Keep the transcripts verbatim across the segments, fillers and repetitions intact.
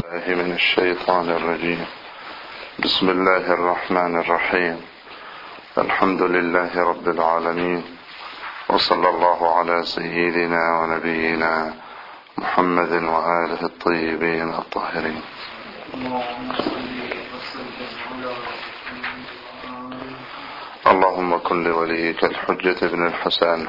من الشيطان الرجيم. بسم الله الرحمن الرحيم. الحمد لله رب العالمين، وصلى الله على سيدنا ونبينا محمد وآله الطيبين الطاهرين. اللهم كن لوليك الحجة بن الحسن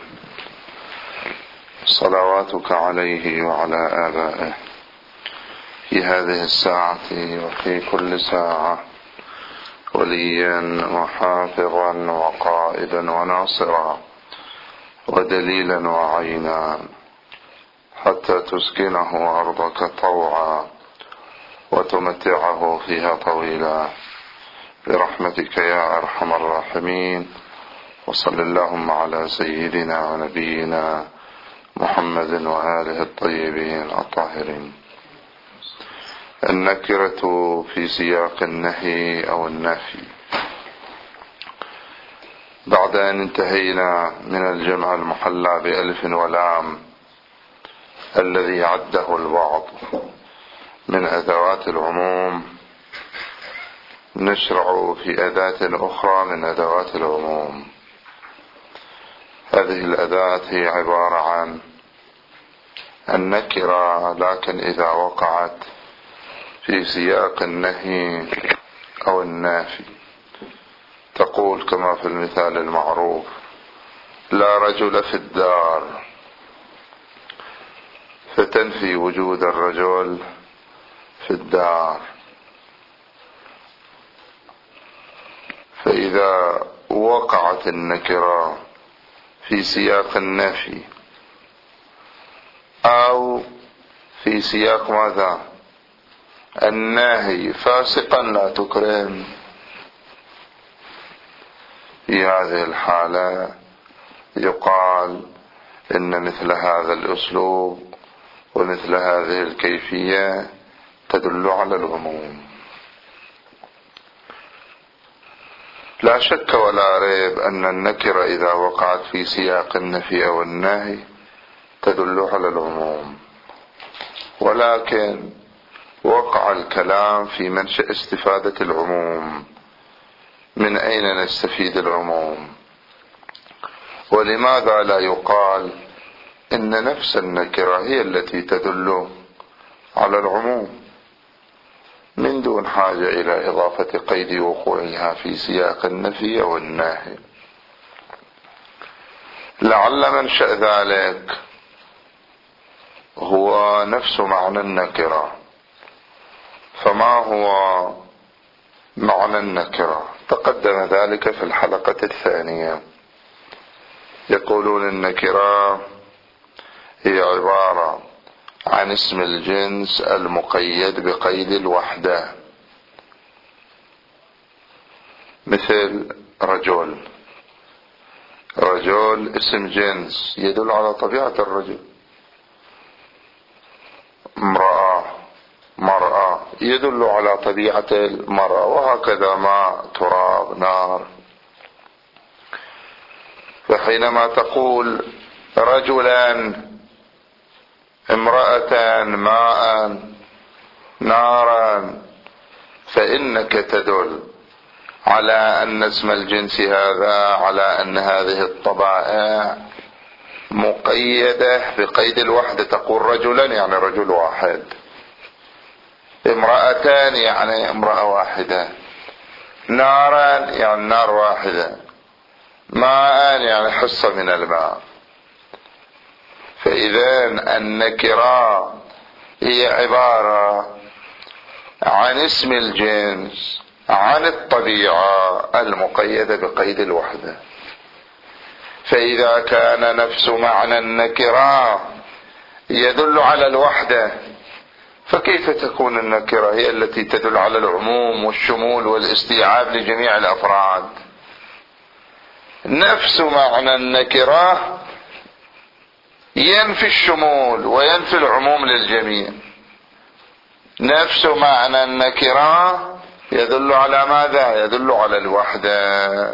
صلواتك عليه وعلى آبائه في هذه الساعة وفي كل ساعة وليا وحافظا وقائدا وناصرا ودليلا وعينا، حتى تسكنه أرضك طوعا وتمتعه فيها طويلا برحمتك يا أرحم الراحمين. وصل اللهم على سيدنا ونبينا محمد وآله الطيبين الطاهرين. النكرة في سياق النهي أو النفي. بعد أن انتهينا من الجمع المحلى بألف ولام الذي عده البعض من أدوات العموم، نشرع في أداة أخرى من أدوات العموم. هذه الأداة هي عبارة عن النكرة، لكن إذا وقعت في سياق النهي أو النافي تقول كما في المثال المعروف: لا رجل في الدار، فتنفي وجود الرجل في الدار. فإذا وقعت النكرة في سياق النفي أو في سياق ماذا؟ الناهي: فاسقا لا تكرم، في هذه الحالة يقال إن مثل هذا الأسلوب ومثل هذه الكيفية تدل على العموم. لا شك ولا ريب أن النكرة إذا وقعت في سياق النفي أو النهي تدل على العموم، ولكن وقع الكلام في منشأ استفادة العموم. من أين نستفيد العموم؟ ولماذا لا يقال إن نفس النكرة هي التي تدل على العموم من دون حاجة إلى إضافة قيد وقوعها في سياق النفي أو النهي؟ لعل منشأ ذلك هو نفس معنى النكرة. فما هو معنى النكرة؟ تقدم ذلك في الحلقة الثانية. يقولون النكرة هي عبارة عن اسم الجنس المقيد بقيد الوحدة، مثل رجل. رجل اسم جنس يدل على طبيعة الرجل. امرأة، مرأة يدل على طبيعة المرأة، وهكذا ماء، تراب، نار. فحينما تقول رجلا، امرأة، ماء، نارا، فإنك تدل على أن اسم الجنس هذا، على أن هذه الطبائع مقيدة بقيد الوحدة. تقول رجلا يعني رجل واحد، امرأتان يعني امرأة واحدة، نارا يعني نار واحدة، ماء يعني حصة من الماء. فإذا النكرة هي عبارة عن اسم الجنس عن الطبيعة المقيدة بقيد الوحدة. فإذا كان نفس معنى النكرة يدل على الوحدة، فكيف تكون النكرة هي التي تدل على العموم والشمول والاستيعاب لجميع الأفراد؟ نفس معنى النكرة ينفي الشمول وينفي العموم للجميع. نفس معنى النكرة يدل على ماذا؟ يدل على الوحدة.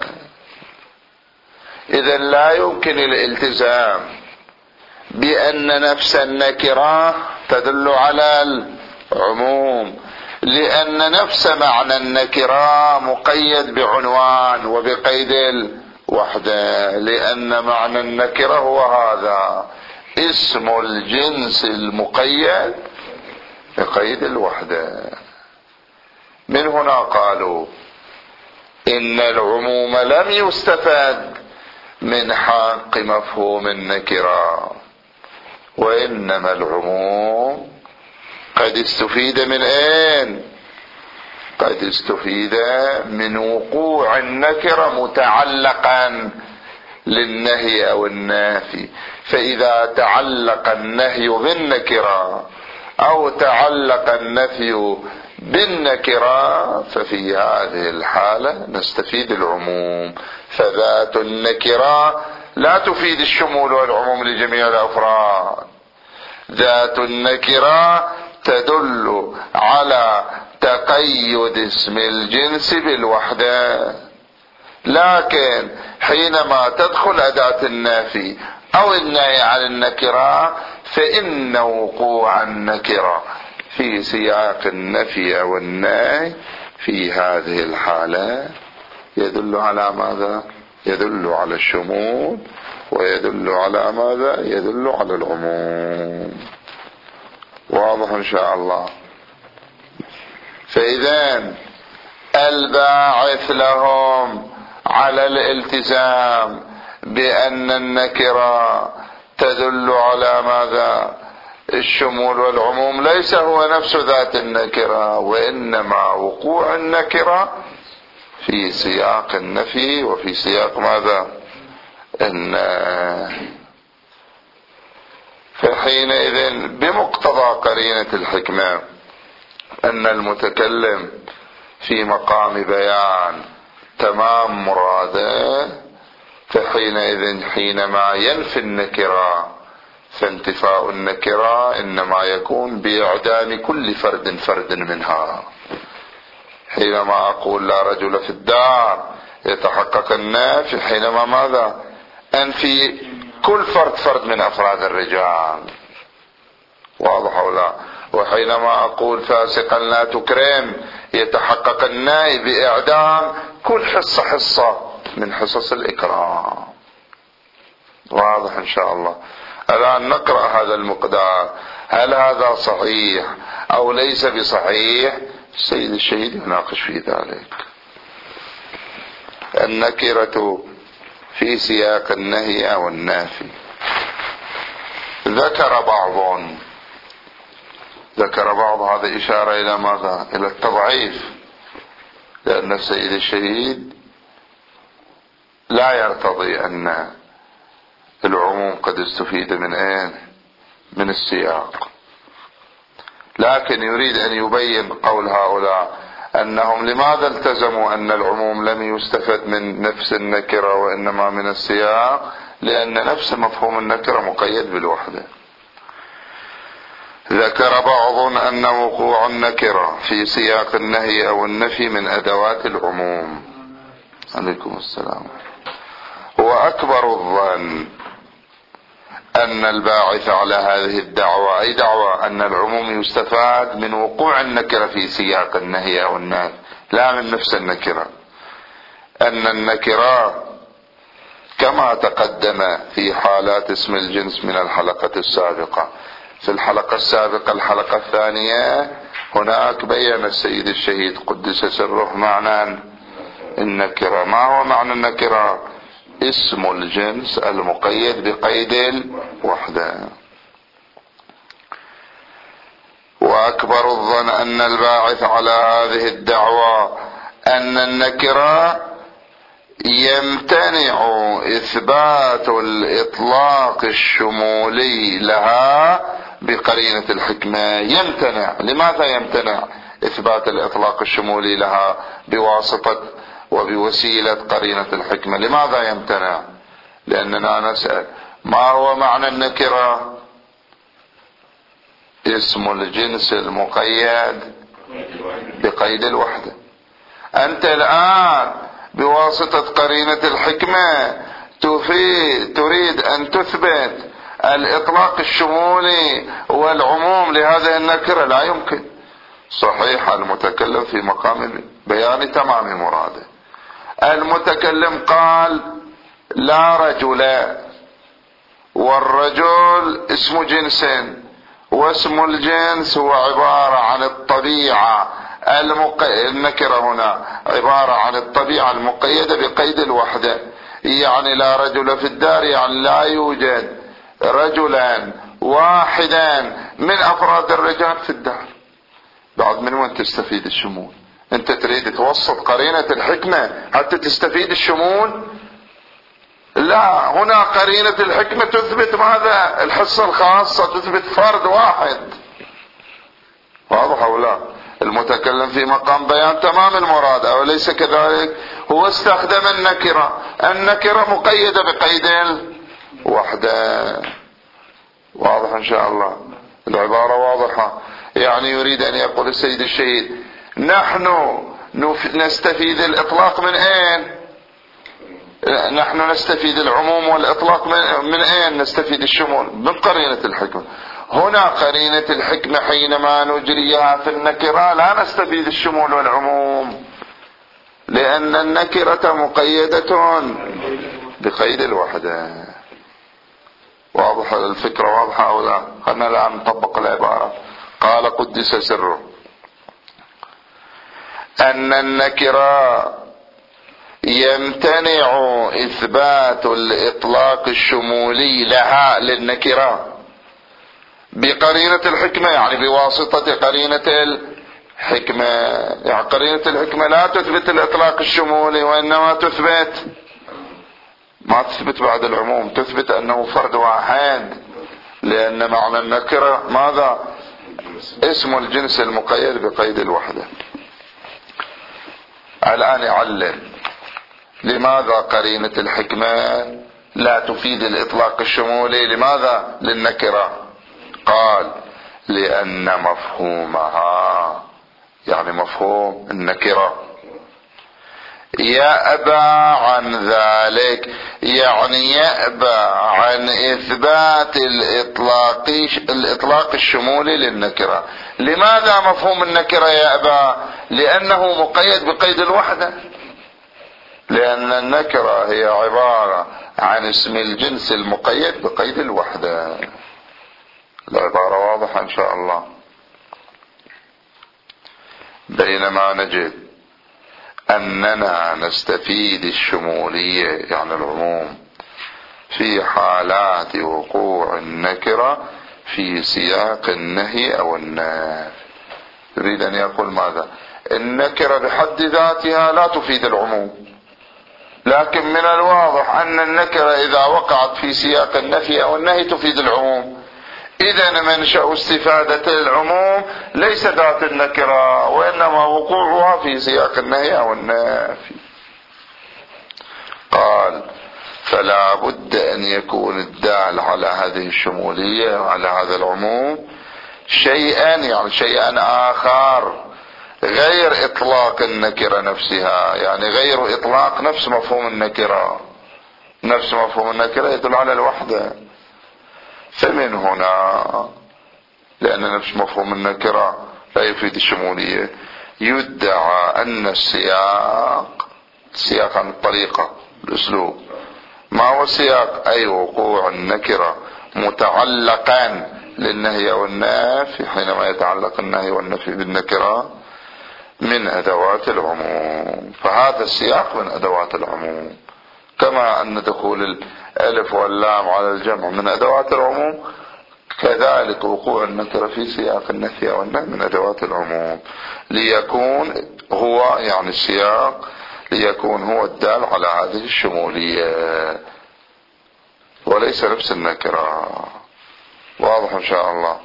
إذن لا يمكن الالتزام بأن نفس النكرة تدل على عموم، لأن نفس معنى النكرة مقيد بعنوان وبقيد الوحدة، لأن معنى النكرة هو هذا اسم الجنس المقيد بقيد الوحدة. من هنا قالوا إن العموم لم يستفاد من حق مفهوم النكرة، وإنما العموم قد استفيد من أين؟ قد استفيد من وقوع النكرة متعلقا للنهي أو النافي، فإذا تعلق النهي بالنكرة أو تعلق النفي بالنكرة ففي هذه الحالة نستفيد العموم. فذات النكرة لا تفيد الشمول والعموم لجميع الأفراد، ذات النكرة تدل على تقيد اسم الجنس بالوحدة، لكن حينما تدخل أداة النافي أو النهي عن النكرة فإن وقوع النكرة في سياق النفي أو النهي في هذه الحالة يدل على ماذا؟ يدل على الشمول، ويدل على ماذا؟ يدل على العموم. واضح إن شاء الله. فإذا الباعث لهم على الالتزام بأن النكرة تدل على ماذا؟ الشمول والعموم ليس هو نفس ذات النكرة، وإنما وقوع النكرة في سياق النفي وفي سياق ماذا؟ النهي. فحينئذ بمقتضى قرينة الحكمة أن المتكلم في مقام بيان تمام مراده، فحينئذ حينما ينفي النكرة فانتفاء النكرة إنما يكون بإعدام كل فرد فرد منها. حينما أقول لا رجل في الدار يتحقق النفي حينما ماذا؟ أنفي كل فرد فرد من أفراد الرجال. واضح أو لا؟ وحينما أقول فاسقا لا تكرم يتحقق النهي بإعدام كل حصة حصة من حصص الإكرام. واضح إن شاء الله. الآن نقرأ هذا المقدار، هل هذا صحيح أو ليس بصحيح؟ السيد الشهيد يناقش في ذلك. النكرة في سياق النهي أو النافي. ذكر بعض ذكر بعض هذا إشارة إلى ماذا؟ إلى التضعيف، لأن السيد الشهيد لا يرتضي أن العموم قد استفيد من أين؟ من السياق، لكن يريد أن يبين قول هؤلاء أنهم لماذا التزموا أن العموم لم يستفد من نفس النكرة وإنما من السياق، لأن نفس مفهوم النكرة مقيد بالوحدة. ذكر بعض أن وقوع النكرة في سياق النهي أو النفي من أدوات العموم. عليكم السلام. هو أكبر الظن أن الباعث على هذه الدعوة أي دعوة أن العموم يستفاد من وقوع النكرة في سياق النهي أو النهي لا من نفس النكرة، أن النكرة كما تقدم في حالات اسم الجنس من الحلقة السابقة. في الحلقة السابقة الحلقة الثانية هناك بيّن السيد الشهيد قدس سره معنى النكرة. ما هو معنى النكرة؟ اسم الجنس المقيد بقيد الوحدة. وأكبر الظن أن الباعث على هذه الدعوة أن النكرة يمتنع إثبات الإطلاق الشمولي لها بقرينة الحكمة. يمتنع. لماذا يمتنع إثبات الإطلاق الشمولي لها بواسطة وبوسيلة قرينة الحكمة؟ لماذا يمتنع؟ لأننا نسأل ما هو معنى النكرة؟ اسم الجنس المقيد بقيد الوحدة. أنت الآن بواسطة قرينة الحكمة تفيد تريد أن تثبت الإطلاق الشمولي والعموم لهذه النكرة. لا يمكن، صحيح المتكلم في مقام بيان تمام مراده. المتكلم قال لا رجل، والرجل اسم جنس، واسم الجنس هو عبارة عن الطبيعة المق... النكرة هنا عبارة عن الطبيعة المقيدة بقيد الوحدة. يعني لا رجل في الدار، يعني لا يوجد رجلا واحدا من افراد الرجال في الدار. بعد من وين تستفيد الشمول؟ انت تريد توسط قرينة الحكمة حتى تستفيد الشمول؟ لا، هنا قرينة الحكمة تثبت ماذا؟ الحصة الخاصة، تثبت فرد واحد. واضح او لا؟ المتكلم في مقام بيان تمام المراد او ليس كذلك؟ هو استخدم النكرة، النكرة مقيدة بقيد الوحدة. واضح ان شاء الله؟ العبارة واضحة. يعني يريد ان يقول السيد الشهيد نحن نستفيد الاطلاق من اين؟ نحن نستفيد العموم والاطلاق من, من اين نستفيد الشمول؟ من قرينة الحكمة. هنا قرينة الحكمة حينما نجريها في النكرة لا نستفيد الشمول والعموم، لان النكرة مقيدة بقيد الوحدة. واضح الفكرة؟ واضحة او لا؟ خلنا الان نطبق العبارة. قال قدس سره ان النكرة يمتنع اثبات الاطلاق الشمولي لها للنكرة بقرينة الحكمة، يعني بواسطة قرينة الحكمة. يعني قرينة الحكمة لا تثبت الاطلاق الشمولي، وانما تثبت ما تثبت بعد العموم، تثبت انه فرد واحد، لان معنى النكرة ماذا؟ اسم الجنس المقيد بقيد الوحدة. الان يعلم لماذا قرينة الحكمة لا تفيد الاطلاق الشمولي؟ لماذا للنكرة؟ قال لان مفهومها، يعني مفهوم النكرة، يأبى عن ذلك، يعني يأبى عن اثبات الاطلاق الاطلاق الشمولي للنكرة. لماذا مفهوم النكرة يأبى؟ لانه مقيد بقيد الوحدة، لان النكرة هي عبارة عن اسم الجنس المقيد بقيد الوحدة. العبارة واضحة ان شاء الله. بينما نجد اننا نستفيد الشمولية يعني العموم في حالات وقوع النكرة في سياق النهي او النفي. يريد ان يقول ماذا؟ النكرة بحد ذاتها لا تفيد العموم، لكن من الواضح ان النكرة اذا وقعت في سياق النفي او النهي تفيد العموم. اذا منشأ استفادة العموم ليس ذات النكرة، وانما وقوعها في سياق النهي او النفي. قال فلا بد ان يكون الدال على هذه الشمولية وعلى هذا العموم شيئا، يعني شيئا اخر غير اطلاق النكرة نفسها، يعني غير اطلاق نفس مفهوم النكرة. نفس مفهوم النكرة يدل على الوحدة. فمن هنا لان نفس مفهوم النكرة لا يفيد الشمولية، يدعى ان السياق، السياق عن الطريقة الاسلوب، ما هو السياق؟ اي وقوع النكرة متعلقا للنهي او النفي، حينما يتعلق النهي والنفي بالنكرة من ادوات العموم. فهذا السياق من ادوات العموم، كما ان دخول الالف واللام على الجمع من ادوات العموم، كذلك وقوع النكرة في سياق النفي والنهي من ادوات العموم، ليكون هو يعني السياق ليكون هو الدال على هذه الشمولية وليس نفس النكرة. واضح ان شاء الله؟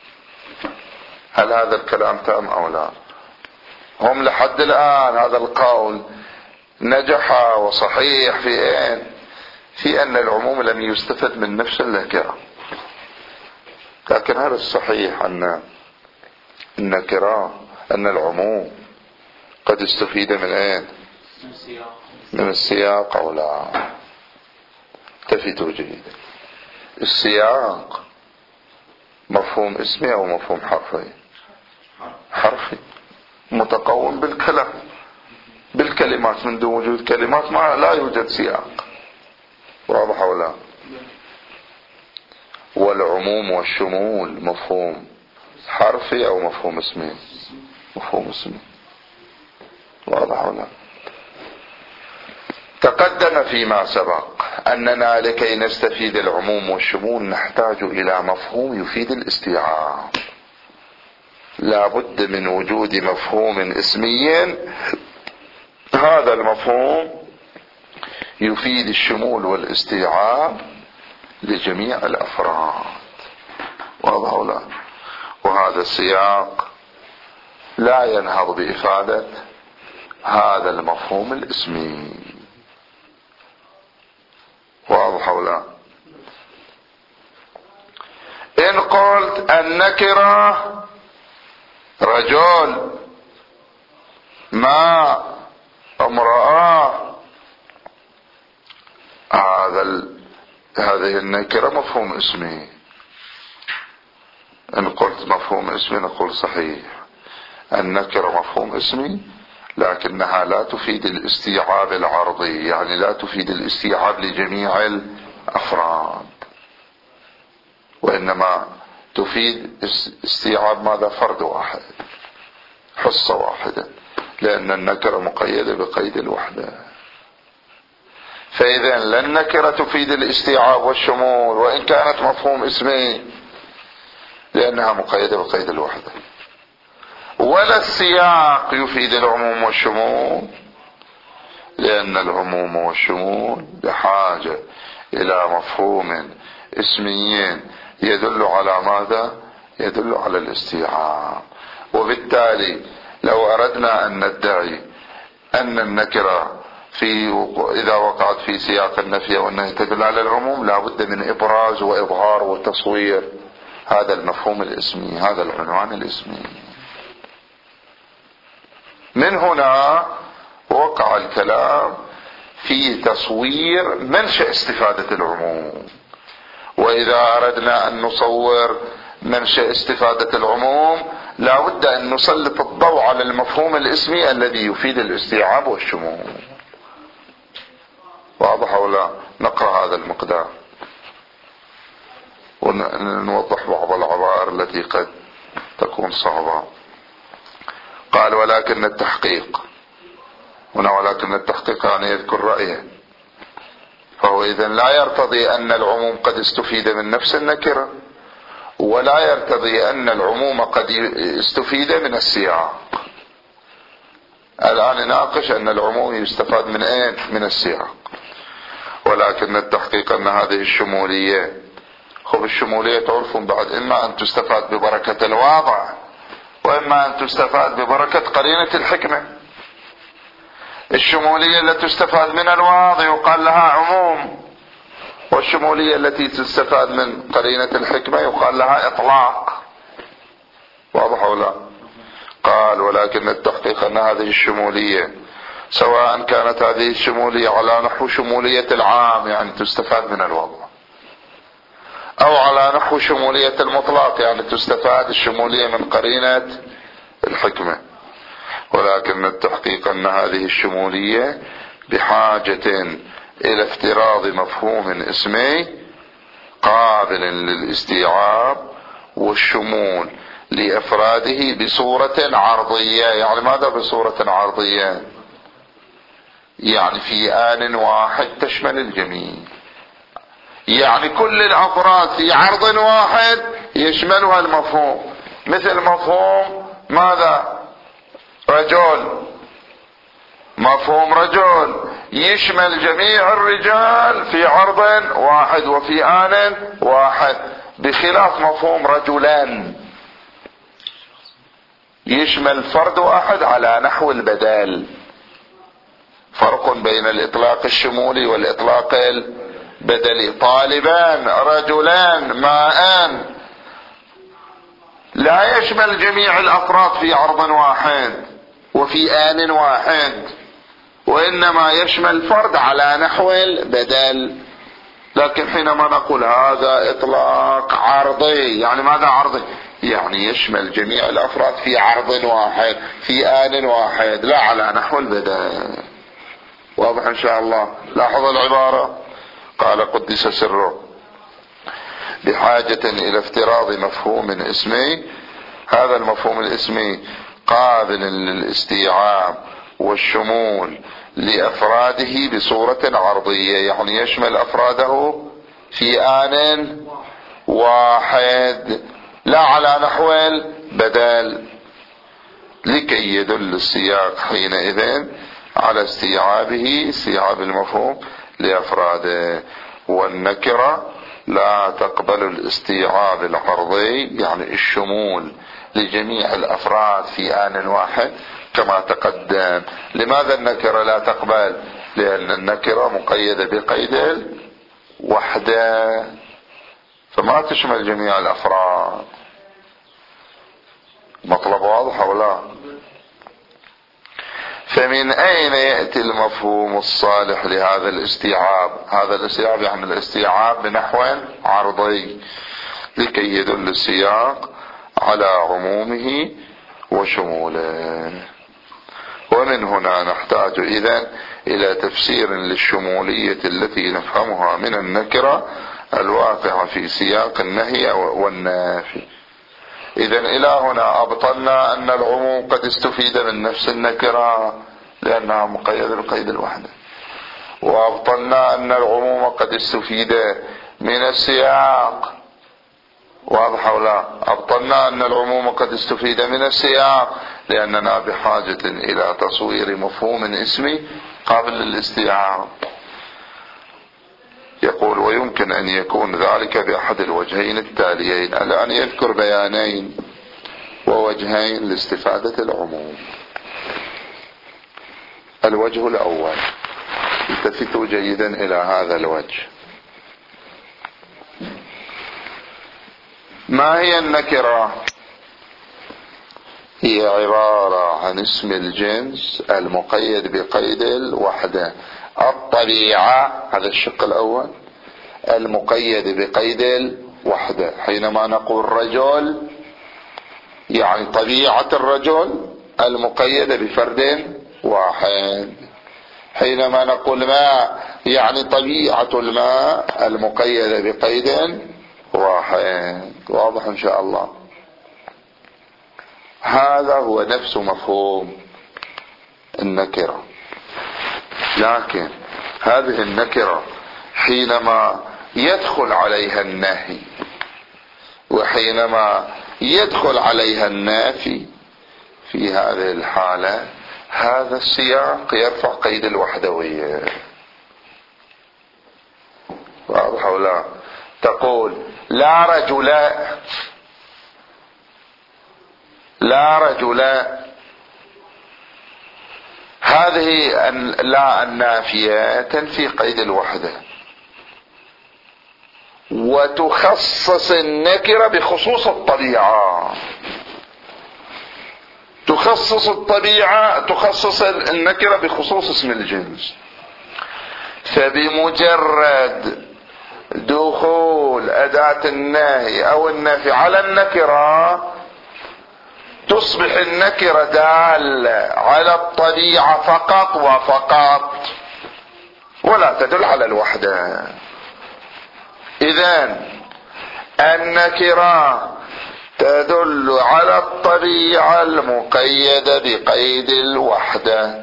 هل هذا الكلام تام او لا؟ هم لحد الان هذا القول نجح وصحيح في اين؟ في ان العموم لم يستفد من نفس النكرة، لكن هل الصحيح ان النكرة ان العموم قد استفيد من اين؟ من السياق او لا؟ التفتوا جيدا. السياق مفهوم اسمي او مفهوم حرفي؟ حرفي متقوم بالكلام بالكلمات، من دون وجود كلمات ما لا يوجد سياق. واضح ولا؟ والعموم والشمول مفهوم حرفي او مفهوم اسمي؟ مفهوم اسمي. واضح ولا؟ تقدم فيما سبق أننا لكي نستفيد العموم والشمول نحتاج إلى مفهوم يفيد الاستيعاب. لا بد من وجود مفهوم اسمي، هذا المفهوم يفيد الشمول والاستيعاب لجميع الأفراد. واضح ولا؟ وهذا السياق لا ينهض بإفادة هذا المفهوم الاسمي. واضح ولا؟ إن قلت النكرة رجل ما امرأة، هذا ال... هذه النكرة مفهوم اسمي. إن قلت مفهوم اسمي نقول صحيح، النكرة مفهوم اسمي لكنها لا تفيد الاستيعاب العرضي، يعني لا تفيد الاستيعاب لجميع الأفراد، وإنما تفيد استيعاب ماذا؟ فرد واحد، حصة واحدة، لأن النكرة مقيدة بقيد الوحدة. فإذا لا النكرة تفيد الاستيعاب والشمول وإن كانت مفهوم اسمي لأنها مقيدة بقيد الوحدة، ولا السياق يفيد العموم والشمول لأن العموم والشمول بحاجة إلى مفهوم اسمي يدل على ماذا؟ يدل على الاستيعاب. وبالتالي لو أردنا أن ندعي أن النكرة في إذا وقعت في سياق النفي وأنها تدل على العموم لا بد من إبراز وإظهار وتصوير هذا المفهوم الاسمي، هذا العنوان الاسمي. من هنا وقع الكلام في تصوير منشأ استفادة العموم. وإذا أردنا أن نصور منشأ استفادة العموم لا بد أن نسلط الضوء على المفهوم الاسمي الذي يفيد الاستيعاب والشمول. واضح ولا؟ نقرأ هذا المقدار ونوضح بعض العبائر التي قد تكون صعبة. قال ولكن التحقيق هنا، ولكن التحقيق يعني يذكر رأيه، فهو إذن لا يرتضي أن العموم قد استفيد من نفس النكرة، ولا يرتضي أن العموم قد استفيد من السياق. الآن نناقش أن العموم يستفاد من أين؟ من السياق. ولكن التحقيق أن هذه الشمولية، خب الشمولية تعرفون بعد إما أن تستفاد ببركة الواضع وإما أن تستفاد ببركة قرينة الحكمة. الشمولية التي تستفاد من الواضع يقال لها عموم، والشمولية التي تستفاد من قرينة الحكمة يقال لها إطلاق. واضح ولا؟ قال ولكن التحقيق أن هذه الشمولية سواء كانت هذه الشمولية على نحو شمولية العام يعني تستفاد من الوضع، أو على نحو شمولية المطلق يعني تستفاد الشمولية من قرينة الحكمة، ولكن التحقيق أن هذه الشمولية بحاجة إلى افتراض مفهوم اسمي قابل للاستيعاب والشمول لإفراده بصورة عرضية. يعني ماذا بصورة عرضية؟ يعني في آن واحد تشمل الجميع، يعني كل الأفراد في عرض واحد يشملها المفهوم. مثل مفهوم ماذا؟ رجل، مفهوم رجل يشمل جميع الرجال في عرض واحد وفي آن واحد، بخلاف مفهوم رجلان يشمل فرد واحد على نحو البدال. فرق بين الإطلاق الشمولي والإطلاق البدلي. طالبان، رجلان، ماءان لا يشمل جميع الأفراد في عرض واحد وفي آن واحد، وإنما يشمل فرد على نحو البدل. لكن حينما نقول هذا إطلاق عرضي، يعني ماذا عرضي؟ يعني يشمل جميع الأفراد في عرض واحد في آن واحد، لا على نحو البدء. واضح إن شاء الله؟ لاحظ العبارة، قال قدس سره بحاجة إلى افتراض مفهوم اسمي. هذا المفهوم الاسمي قابل للاستيعاب والشمول لأفراده بصورة عرضية، يعني يشمل أفراده في آن واحد لا على نحو البدل، لكي يدل السياق حينئذ على استيعابه استيعاب المفهوم لأفراده. والنكرة لا تقبل الاستيعاب العرضي، يعني الشمول لجميع الأفراد في آن واحد كما تقدم. لماذا النكرة لا تقبل؟ لأن النكرة مقيدة بقيد الوحدة، فما تشمل جميع الأفراد. مطلب واضح أو لا؟ فمن أين يأتي المفهوم الصالح لهذا الاستيعاب؟ هذا الاستيعاب يعني الاستيعاب بنحو عرضي لكي يدل السياق على عمومه وشموله. ومن هنا نحتاج إذن إلى تفسير للشمولية التي نفهمها من النكرة الواقعة في سياق النهي والنافي. إذن إلى هنا أبطلنا أن العموم قد استفيد من نفس النكرة لأنها مقيدة بقيد الوحدة، وأبطلنا أن العموم قد استفيد من السياق. واضح أو لا؟ أبطلنا أن العموم قد استفيد من السياق لأننا بحاجة إلى تصوير مفهوم اسمي قابل للاستيعاب. يقول ويمكن أن يكون ذلك بأحد الوجهين التاليين. الآن يذكر بيانين ووجهين لاستفادة العموم. الوجه الأول، التفتوا جيدا إلى هذا الوجه. ما هي النكرة؟ هي عبارة عن اسم الجنس المقيد بقيد الوحدة. الطبيعة، هذا الشق الأول، المقيد بقيد الوحدة. حينما نقول رجل يعني طبيعة الرجل المقيدة بفرد واحد. حينما نقول ماء يعني طبيعة الماء المقيدة بقيد واحد. واضح إن شاء الله؟ هذا هو نفس مفهوم النكرة. لكن هذه النكرة حينما يدخل عليها النهي وحينما يدخل عليها النافي، في هذه الحالة هذا السياق يرفع قيد الوحدوية. واضح أو لا؟ تقول لا رجل، لا رجل، هذه لا النافية تنفي قيد الوحدة وتخصص النكرة بخصوص الطبيعة. تخصص الطبيعة، تخصص النكرة بخصوص اسم الجنس. فبمجرد دخول أداة النهي أو النفي على النكرة تصبح النكرة دالة على الطبيعة فقط وفقط ولا تدل على الوحدة. إذن النكرة تدل على الطبيعة المقيدة بقيد الوحدة.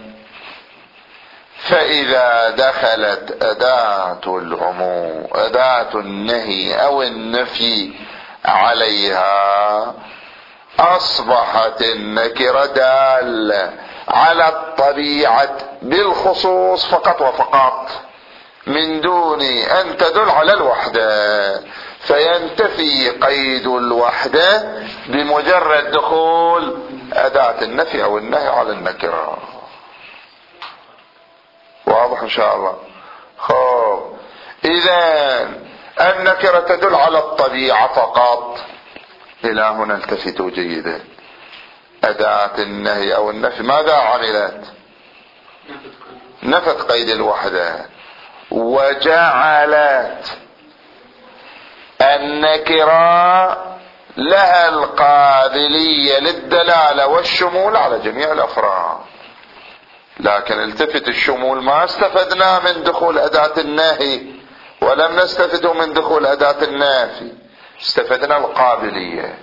فإذا دخلت أداة العموم أداة النهي أو النفي عليها أصبحت النكرة دالة على الطبيعة بالخصوص فقط وفقط من دون أن تدل على الوحدة، فينتفي قيد الوحدة بمجرد دخول أداة النفي أو النهي على النكرة. واضح إن شاء الله؟ خب إذا النكرة تدل على الطبيعة فقط. إلى هنا التفتوا جيدا. أداة النهي أو النفي ماذا عملت؟ نفت قيد الوحدة وجعلت النكرة لها القابلية للدلالة والشمول على جميع الأفراد. لكن التفت الشمول ما استفدنا من دخول أداة النهي ولم نستفد من دخول أداة النافي، استفدنا القابلية.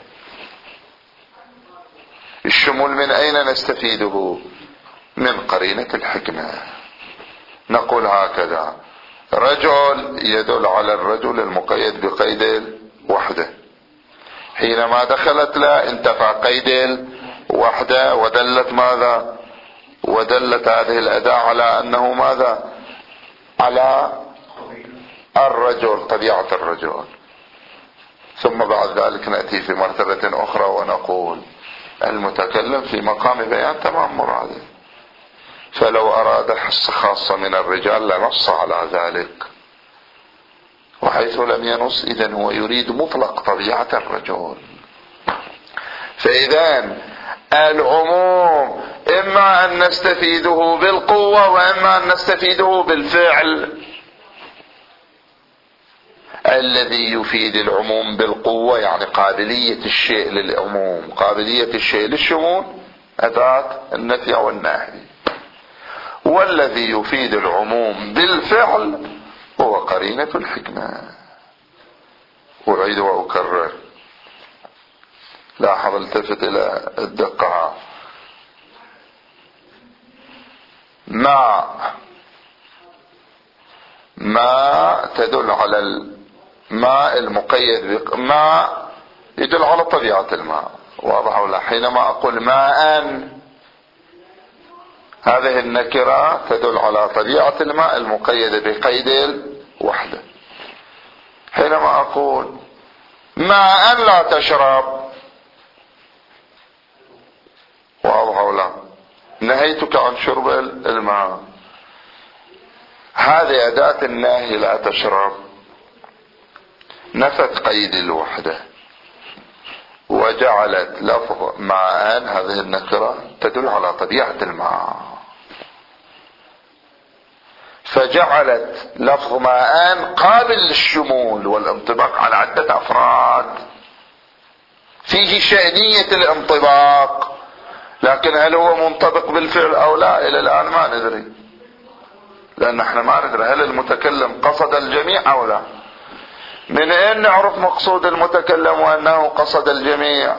الشمول من أين نستفيده؟ من قرينة الحكمة. نقول هكذا: رجل يدل على الرجل المقيد بقيد الوحدة، حينما دخلت لا انتفع قيد الوحدة ودلت ماذا؟ ودلت هذه الأداة على أنه ماذا؟ على الرجل، طبيعة الرجل. ثم بعد ذلك نأتي في مرتبة أخرى ونقول المتكلم في مقام بيان تمام مراده، فلو أراد حصة خاصة من الرجال لنص على ذلك، وحيث لم ينص إذن هو يريد مطلق طبيعة الرجل. فإذن العموم إما أن نستفيده بالقوة وإما أن نستفيده بالفعل. الذي يفيد العموم بالقوة يعني قابلية الشيء للعموم، قابلية الشيء للشمول، أداة النفي والنهي. والذي يفيد العموم بالفعل هو قرينة الحكمة. أعيد وأكرر، لاحظ التفت إلى الدقة. ما ما تدل على الماء المقيد بق... ما يدل على طبيعة الماء، واضح ولا؟ حينما أقول ماء هذه النكرة تدل على طبيعة الماء المقيدة بقيد الوحدة. حينما أقول ماء لا تشرب، واضح ولا؟ نهيتك عن شرب الماء، هذه أداة النهي لا تشرب، نفت قيد الوحدة وجعلت لفظ ماء هذه النكرة تدل على طبيعة الماء، فجعلت لفظ ماء قابل للشمول والانطباق على عدة أفراد، فيه شأنية الانطباق. لكن هل هو منطبق بالفعل أو لا إلى الآن ما ندري، لأن احنا ما ندري هل المتكلم قصد الجميع أو لا. من أين نعرف مقصود المتكلم وأنه قصد الجميع؟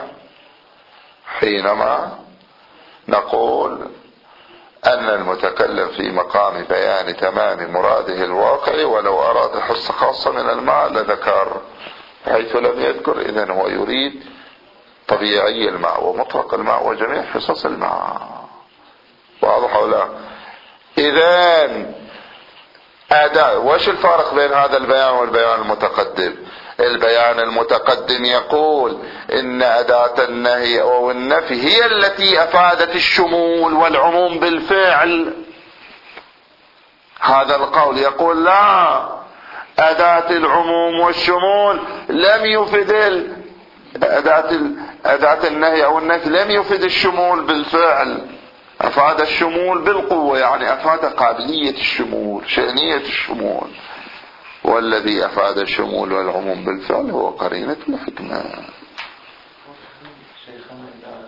حينما نقول أن المتكلم في مقام بيان تمام مراده الواقعي، ولو أراد حصة خاصة من الماء لذكر، حيث لم يذكر إذن هو يريد طبيعي الماء ومطلق الماء وجميع حصص الماء، واضح ولا؟ إذن أداة. وش الفارق بين هذا البيان والبيان المتقدم؟ البيان المتقدم يقول إن أداة النهي أو النفي هي التي أفادت الشمول والعموم بالفعل. هذا القول يقول لا، أداة العموم والشمول لم يفد أداة أداة النهي أو النفي لم يفد الشمول بالفعل، أفاد الشمول بالقوة، يعني أفاد قابلية الشمول، شأنية الشمول. والذي أفاد الشمول والعموم بالفعل هو قرينة الحكمة. شيخنا إذا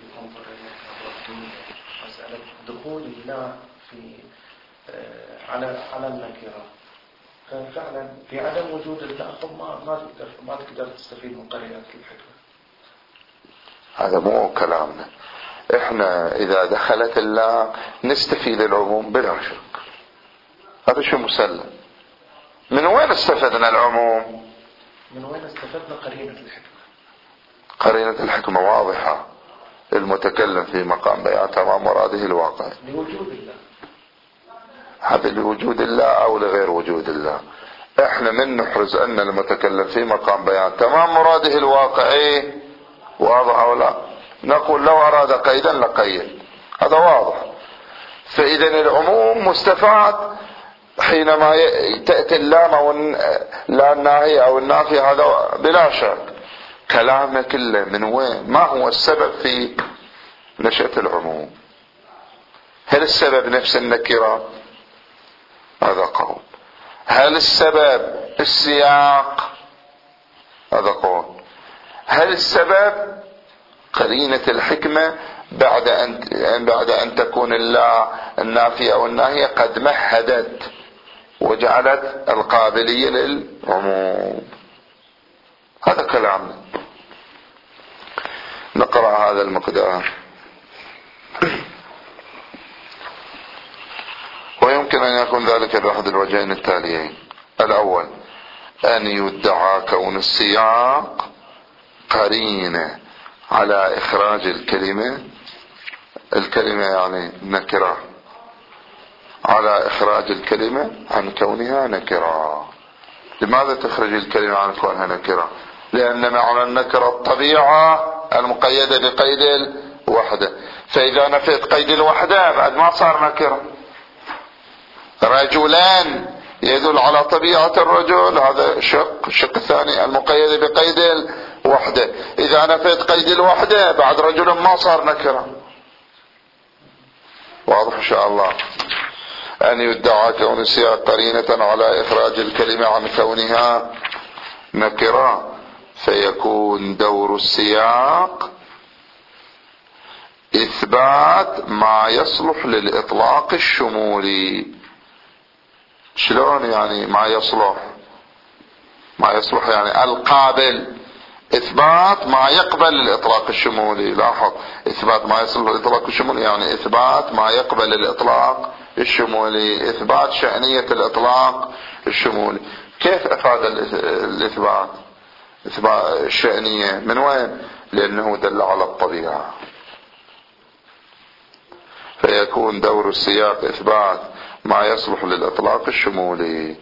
مسألة دخول الله في على على النكرة، ففعلا في عدم وجود الله ما ما تقدر ما تقدر تستفيد من قرينة الحكمة. هذا مو كلامنا. احنا اذا دخلت الله نستفيد العموم بلا شك، هذا شيء مسلم. من وين استفدنا العموم؟ من وين استفدنا قرينة الحكمة؟ قرينة الحكمة واضحة، المتكلم في مقام بيان تمام مراده الواقع لوجود الله. هذا لوجود الله او لغير وجود الله. احنا من نحرز ان المتكلم في مقام بيان تمام مراده الواقعي، واضح او لا؟ نقول لو اراد قيدا لقيد، هذا واضح. فاذا العموم مستفاد حينما تأتي اللام او لا الناهية او النافية، هذا بلا شك. كلامنا كله من وين؟ ما هو السبب في نشأة العموم؟ هل السبب نفس النكرة؟ هذا قول. هل السبب السياق؟ هذا قول. هل السبب قرينة الحكمة بعد أن بعد أن تكون الله النافية أو الناهية قد مهدت وجعلت القابلية للعموم. هذا كلامنا. نقرأ هذا المقدار. ويمكن أن يكون ذلك بأحد الوجهين التاليين: الأول أن يدعى كون السياق قرينة على إخراج الكلمة، الكلمة يعني نكرة، على إخراج الكلمة عن كونها نكرة. لماذا تخرج الكلمة عن كونها نكرة؟ لأن معنى النكرة الطبيعة المقيدة بقيد الوحدة، فإذا نفيت قيد الوحدة بعد ما صار نكرة. رجلان يدل على طبيعة الرجل، هذا شق. الشق الثاني المقيد بقيد الوحدة، إذا نفيت قيد الوحدة بعد رجل ما صار نكرة. واضح إن شاء الله. أن يدعى كون السياق قرينة على إخراج الكلمة عن كونها نكرة، فيكون دور السياق إثبات ما يصلح للإطلاق الشمولي. شلون يعني ما يصلح؟ ما يصلح يعني القابل، إثبات ما يقبل الإطلاق الشمولي. لاحظ، إثبات ما يصلح للإطلاق الشمولي يعني إثبات ما يقبل الإطلاق الشمولي، إثبات شأنية الإطلاق الشمولي. كيف أفاد الإثبات؟ إثبات الشأنية من وين؟ لأنه دل على الطبيعة. فيكون دور السياق إثبات ما يصلح للإطلاق الشمولي.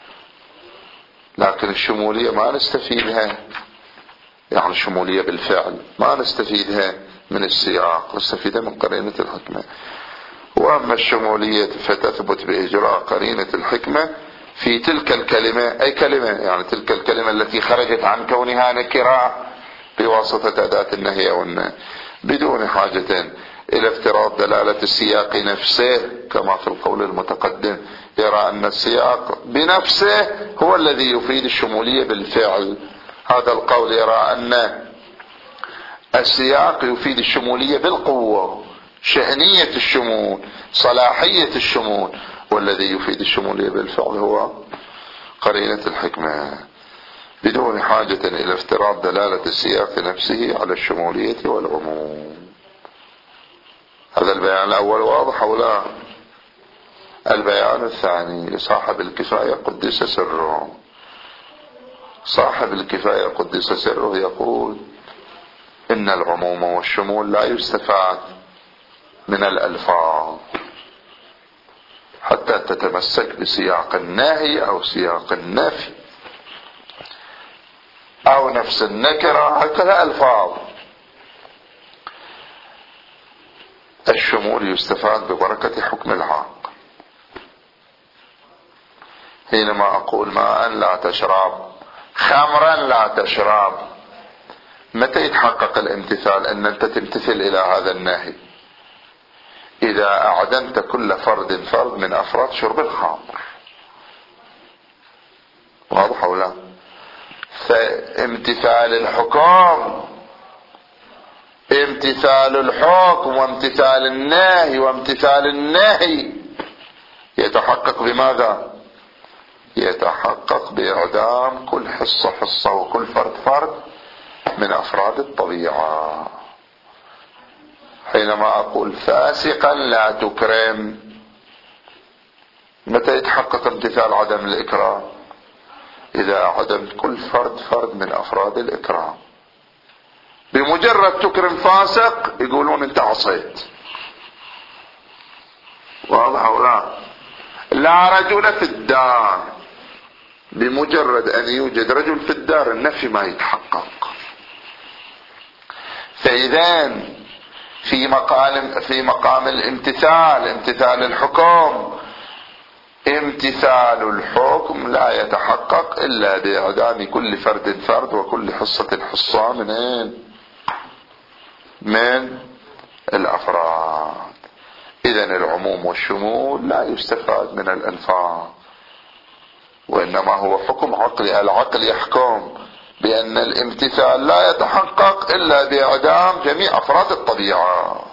لكن الشمولية ما نستفيدها، يعني الشمولية بالفعل ما نستفيدها من السياق، نستفيدها من قرينة الحكمة. وأما الشمولية فتثبت بإجراء قرينة الحكمة في تلك الكلمة، أي كلمة يعني تلك الكلمة التي خرجت عن كونها نكرة بواسطة أداة النهي أو النهي، بدون حاجة إلى افتراض دلالة السياق نفسه كما في القول المتقدم. يرى أن السياق بنفسه هو الذي يفيد الشمولية بالفعل. هذا القول يرى أن السياق يفيد الشمولية بالقوة، شأنية الشمول، صلاحية الشمول، والذي يفيد الشمولية بالفعل هو قرينة الحكمة، بدون حاجة إلى افتراض دلالة السياق نفسه على الشمولية والعموم. هذا البيان الأول واضح أو لا؟ البيان الثاني لصاحب الكفاية قدس سره. صاحب الكفاية قدس سره يقول إن العموم والشمول لا يستفاد من الألفاظ حتى تتمسك بسياق النهي أو سياق النفي أو نفس النكرة، هكذا ألفاظ. الشمول يستفاد ببركة حكم العاق. حينما أقول ماء لا تشرب، خمرا لا تشرب، متى يتحقق الامتثال؟ أن أنت تمتثل إلى هذا النهي إذا أعدمت كل فرد فرد من أفراد شرب الخمر. واضح أو لا؟ فامتثال الحكم، امتثال الحكم وامتثال النهي وامتثال النهي يتحقق بماذا؟ يتحقق بإعدام كل حصة حصة وكل فرد فرد من أفراد الطبيعة. حينما أقول فاسقا لا تكرم، متى يتحقق امتثال عدم الإكرام؟ إذا عدمت كل فرد فرد من أفراد الإكرام. بمجرد تكرم فاسق يقولون انت عصيت. واضح أو لا؟ لا رجل في الدار، بمجرد أن يوجد رجل في الدار النفي ما يتحقق. فإذا في مقام في مقام الامتثال، امتثال الحكم، امتثال الحكم لا يتحقق إلا بإعدام كل فرد فرد وكل حصة حصة من من الأفراد. إذن العموم والشمول لا يستفاد من الألفاظ، وإنما هو حكم عقلي. العقل يحكم بأن الامتثال لا يتحقق إلا بإعدام جميع أفراد الطبيعة.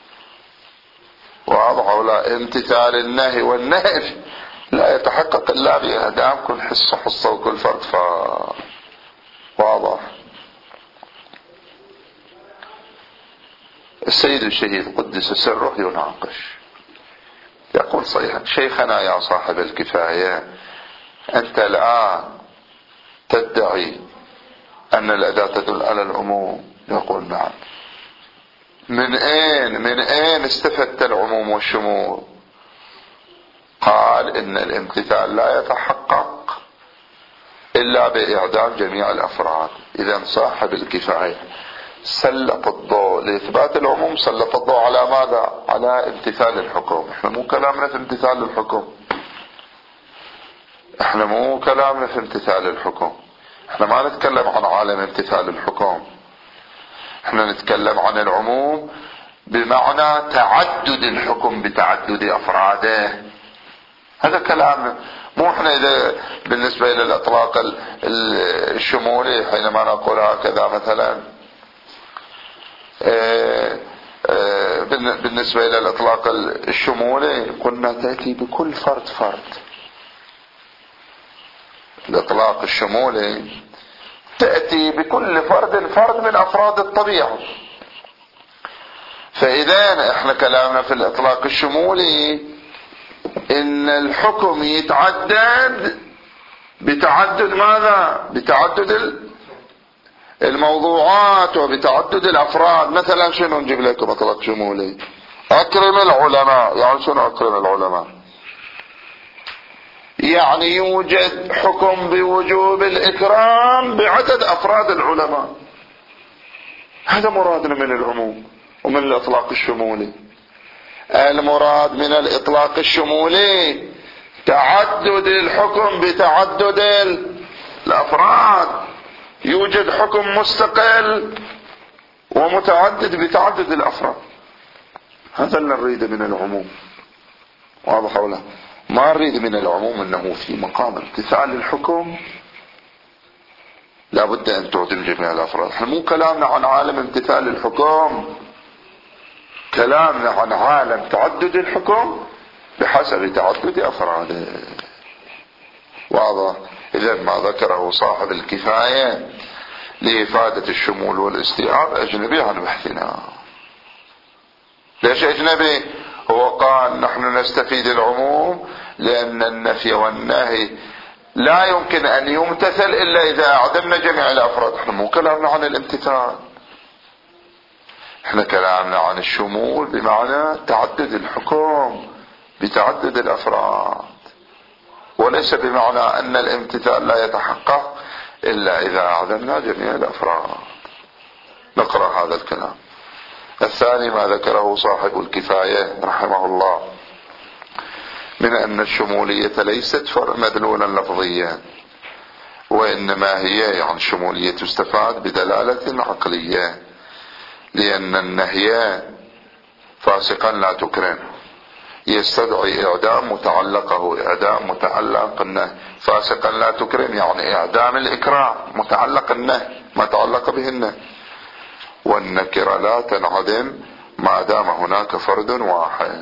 واضح ولا؟ امتثال النهي والنهي لا يتحقق إلا بإعدام كل حصة حصة وكل فرد فرد. واضح. السيد الشهيد قدس سره يناقش، يقول صحيح شيخنا يا صاحب الكفاية، أنت الآن تدعي أن الأداة تدل على العموم. يقول نعم. من أين من أين استفدت العموم والشمول؟ قال إن الامتثال لا يتحقق إلا بإعدام جميع الأفراد. إذا صاحب الكفاية سلط الضوء لإثبات العموم، سلط الضوء على ماذا؟ على امتثال الحكم. احنا مو كلامنا في امتثال الحكم، احنا مو كلامنا في امتثال الحكم، احنا ما نتكلم عن عالم امتثال الحكم، احنا نتكلم عن العموم بمعنى تعدد الحكم بتعدد افراده. هذا كلامنا. مو احنا اذا بالنسبة الى الاطلاق الشمولي حينما نقول هكذا مثلا بالنسبة الى الاطلاق الشمولي قلنا تأتي بكل فرد فرد. الاطلاق الشمولي تأتي بكل فرد فرد من افراد الطبيعة. فاذا احنا كلامنا في الاطلاق الشمولي ان الحكم يتعدد بتعدد ماذا؟ بتعدد الموضوعات وبتعدد الافراد. مثلا شنو نجيب لكم اطلاق شمولي؟ اكرم العلماء. يعني شنو اكرم العلماء؟ يعني يوجد حكم بوجوب الإكرام بعدد أفراد العلماء. هذا مرادنا من العموم ومن الإطلاق الشمولي. المراد من الإطلاق الشمولي تعدد الحكم بتعدد الأفراد. يوجد حكم مستقل ومتعدد بتعدد الأفراد. هذا اللي نريده من العموم. واضح ولا؟ ما نريد من العموم انه في مقام امتثال الحكم لابد ان تعدم جميع الافراد. احنا مو كلامنا عن عالم امتثال الحكم، كلامنا عن عالم تعدد الحكم بحسب تعدد افراده. واضح؟ اذا ما ذكره صاحب الكفاية لإفادة الشمول والاستيعاب اجنبي عن بحثنا. ليش اجنبي؟ هو قال نحن نستفيد العموم لأن النفي والنهي لا يمكن أن يمتثل إلا إذا أعدمنا جميع الأفراد. احنا مو كلامنا عن الامتثال، احنا كلامنا عن الشمول بمعنى تعدد الحكم بتعدد الأفراد، وليس بمعنى أن الامتثال لا يتحقق إلا إذا أعدمنا جميع الأفراد. نقرأ هذا الكلام. الثاني ما ذكره صاحب الكفاية رحمه الله من أن الشمولية ليست مدلولا لفظيا، وإنما هي يعني الشمولية تستفاد بدلالة عقلية، لأن النهي فاسقا لا تكرم يستدعي إعدام متعلقه. إعدام متعلق النهي، فاسقا لا تكرم يعني إعدام الإكرام متعلق النهي ما تعلق به النهي. والنكرة لا تنعدم ما دام هناك فرد واحد.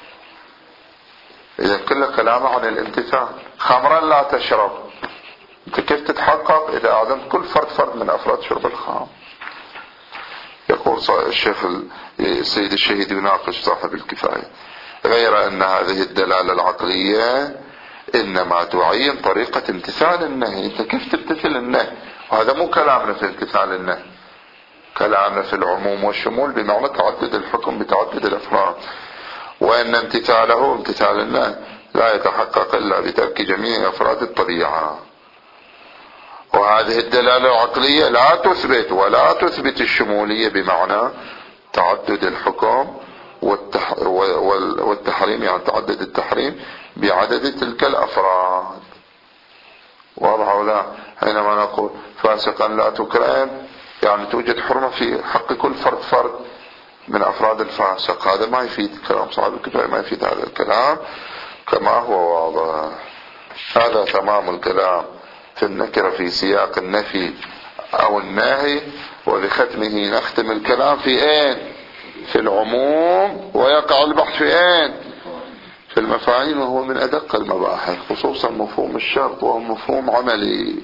إذا كل كلام عن الامتثال. خمرا لا تشرب، انت كيف تتحقق إذا أعدمت كل فرد فرد من أفراد شرب الخمر؟ يقول الشيخ السيد الشهيد يناقش صاحب الكفاية غير أن هذه الدلالة العقلية إنما تعين طريقة امتثال النهي. انت كيف تمتثل النهي؟ وهذا مو كلامنا في امتثال النهي، كلامنا في العموم والشمول بمعنى تعدد الحكم بتعدد الافراد، وان امتثاله امتثال النهي لا يتحقق الا بترك جميع افراد الطبيعة. وهذه الدلالة العقلية لا تثبت ولا تثبت الشمولية بمعنى تعدد الحكم والتح... والتحريم يعني تعدد التحريم بعدد تلك الافراد. واضح ولا؟ حينما نقول فاسقا لا تكرم يعني توجد حرمة في حق كل فرد فرد من افراد الفاسق. هذا ما يفيد كلام صاحب الكفاية، ما يفيد هذا الكلام كما هو واضح. هذا تمام الكلام في النكرة في سياق النفي أو النهي. وبختمه نختم الكلام في اين؟ في العموم. ويقع البحث في اين؟ في المفاهيم، وهو من أدق المباحث، خصوصا مفهوم الشرط وهو مفهوم عملي.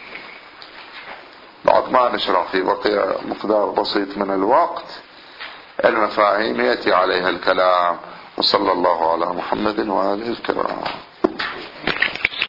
بعد ما نشرح في بقي مقدار بسيط من الوقت المفاهيم يأتي عليها الكلام. وصلى الله على محمد وآله الكرام.